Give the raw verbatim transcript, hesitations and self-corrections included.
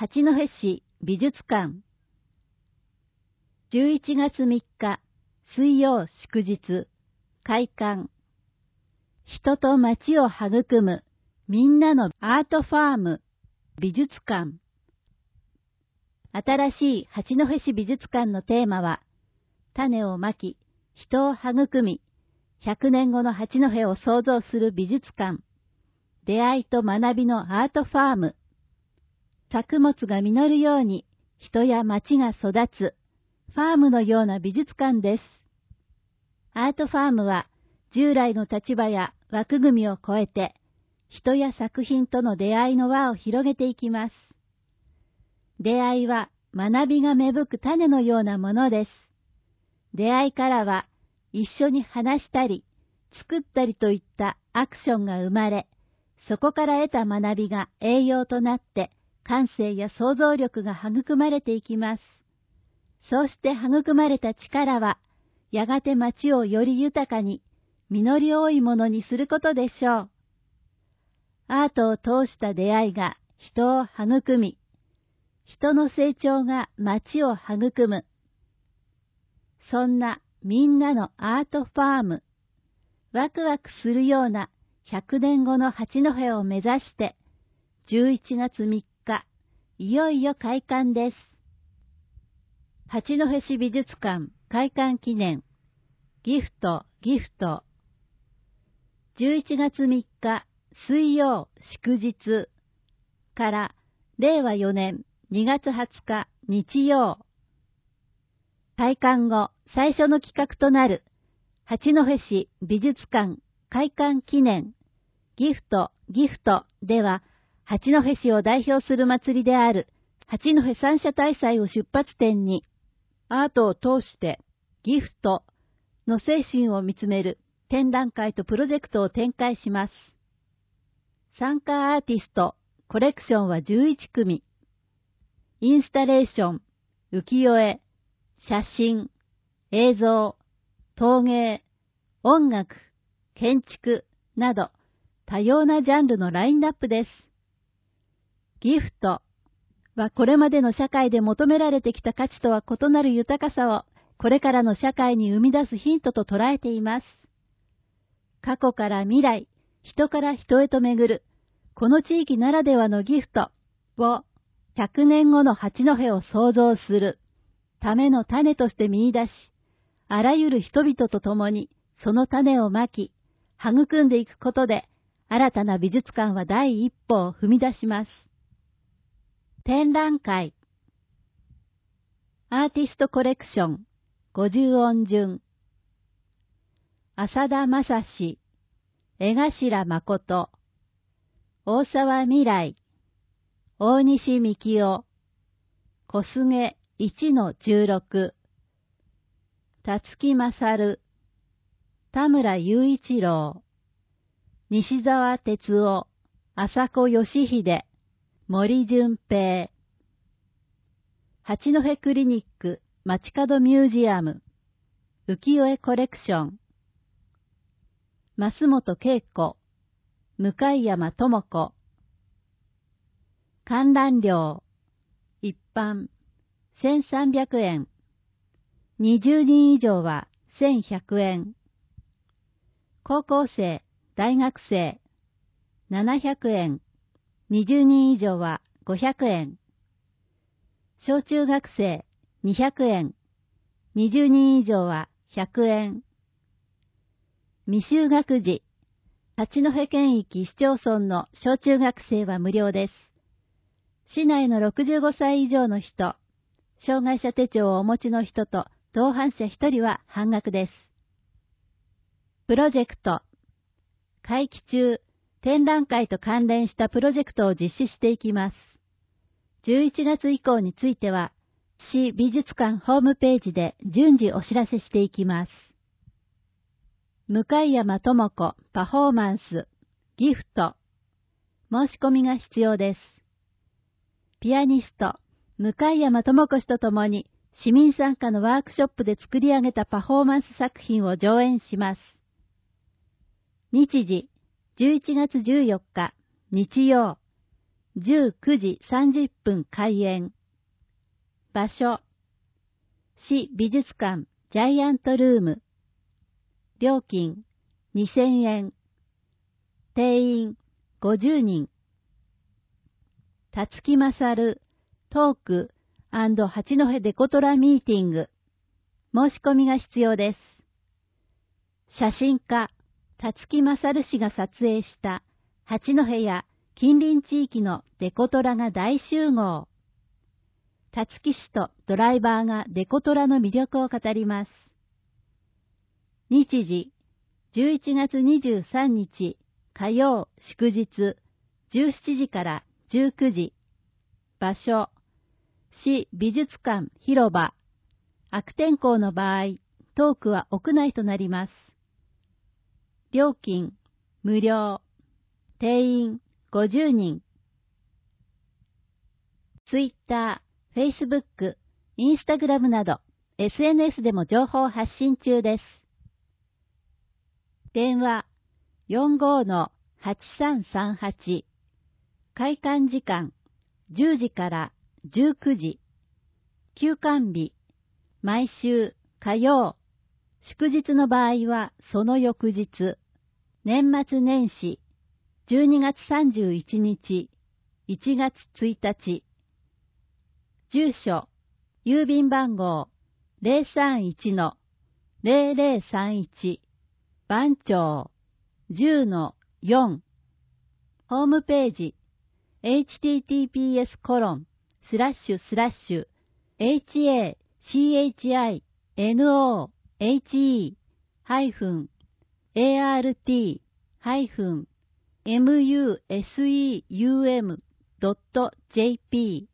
八戸市美術館。じゅういちがつみっか水曜祝日開館。人と街を育むみんなのアートファーム美術館。新しい八戸市美術館のテーマは、種をまき、人を育み、ひゃくねんごの八戸を創造する美術館。出会いと学びのアートファーム。作物が実るように人や町が育つファームのような美術館です。アートファームは従来の立場や枠組みを超えて人や作品との出会いの輪を広げていきます。出会いは学びが芽吹く種のようなものです。出会いからは一緒に話したり作ったりといったアクションが生まれ、そこから得た学びが栄養となって感性や想像力が育まれていきます。そうして育まれた力は、やがて町をより豊かに、実り多いものにすることでしょう。アートを通した出会いが人を育み、人の成長が町を育む。そんなみんなのアートファーム、ワクワクするようなひゃくねんごの八戸を目指して、じゅういちがつみっか、いよいよ開館です。八戸市美術館開館記念、ギフト、ギフト。じゅういちがつみっか水曜祝日かられいわよねんにがつはつか日曜。開館後最初の企画となる八戸市美術館開館記念、ギフト、ギフトでは、八戸市を代表する祭りである八戸三社大祭を出発点に、アートを通してギフトの精神を見つめる展覧会とプロジェクトを展開します。参加アーティスト、コレクションはじゅういちくみ。インスタレーション、浮世絵、写真、映像、陶芸、音楽、建築など多様なジャンルのラインナップです。ギフトはこれまでの社会で求められてきた価値とは異なる豊かさをこれからの社会に生み出すヒントと捉えています。過去から未来、人から人へと巡るこの地域ならではのギフトをひゃくねんごの八戸を創造するための種として見出し、あらゆる人々と共にその種をまき、育んでいくことで新たな美術館は第一歩を踏み出します。展覧会。アーティストコレクションごじゅうおん順。浅田正史、江頭誠、大沢未来、大西幹夫、小菅いちのじゅうろく、辰木勝、田村雄一郎、西澤哲夫、浅子義秀、森純平。八戸クリニック街角ミュージアム浮世絵コレクション。増本恵子、向山智子。観覧料一般せんさんびゃくえん、にじゅうにん以上はせんひゃくえん。高校生、大学生ななひゃくえん、にじゅうにん以上はごひゃくえん。小中学生にひゃくえん、にじゅうにん以上はひゃくえん。未就学児、八戸県域市町村の小中学生は無料です。市内のろくじゅうごさい以上の人、障害者手帳をお持ちの人と同伴者ひとりは半額です。プロジェクト。会期中、展覧会と関連したプロジェクトを実施していきます。じゅういちがつ以降については、市美術館ホームページで順次お知らせしていきます。向山智子パフォーマンス、ギフト。申し込みが必要です。ピアニスト、向山智子氏と共に市民参加のワークショップで作り上げたパフォーマンス作品を上演します。日時、じゅういちがつじゅうよっか、日曜、 じゅうくじさんじゅっぷん開演。場所、市美術館ジャイアントルーム。料金にせんえん。定員ごじゅうにん。たつきまさるトーク&八戸デコトラミーティング。申し込みが必要です。写真家、たつきまさる氏が撮影した八戸や近隣地域のデコトラが大集合。たつき氏とドライバーがデコトラの魅力を語ります。日時、じゅういちがつにじゅうさんにち火曜祝日じゅうしちじからじゅうくじ。場所、市美術館広場。悪天候の場合、トークは屋内となります。料金、無料。定員、ごじゅうにん。ツイッター、フェイスブック、インスタグラムなど、エスエヌエス でも情報発信中です。電話、よんごーのはちさんさんはち。開館時間、じゅうじからじゅうくじ。休館日、毎週火曜。祝日の場合はその翌日。年末年始、じゅうにがつさんじゅういちにち、いちがつついたち。住所、郵便番号 ゼロさんいちのゼロゼロさんいち。番町 じゅうのよん。ホームページ、エイチティーティーピーエスコロンスラッシュスラッシュエイチエーシーエイチアイエヌオーエイチイーハイフンエーアールティーハイフンエムユーエスイーユーエムドットジェーピー